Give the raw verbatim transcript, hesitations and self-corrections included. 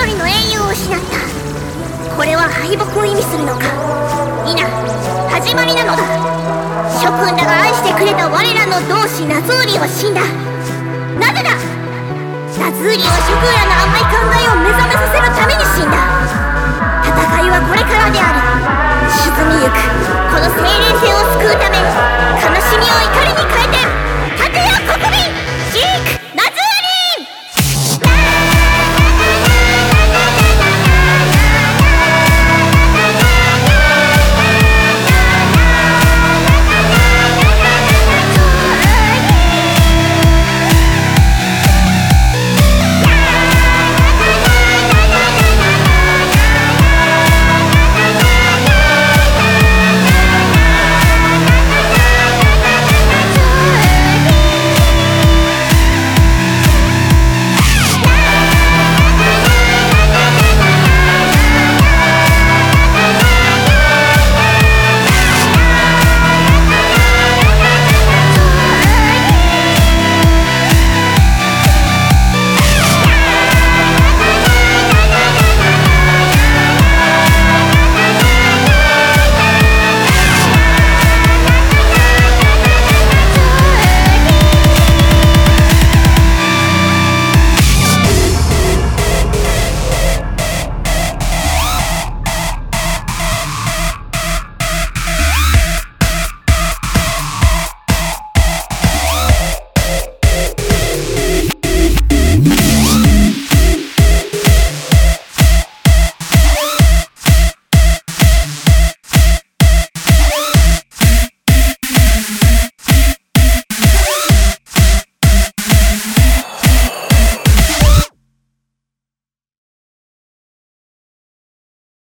人の英雄を失った。これは敗北を意味するのか。いな、始まりなのだ。諸君らが愛してくれた我らの同志ナズーリは死んだ。なぜだ。ナズーリは諸君らの甘い考えを目覚めさせるために死んだ。戦いはこれからである。沈みゆくこの精霊船を救うため、悲しみを怒りに変えて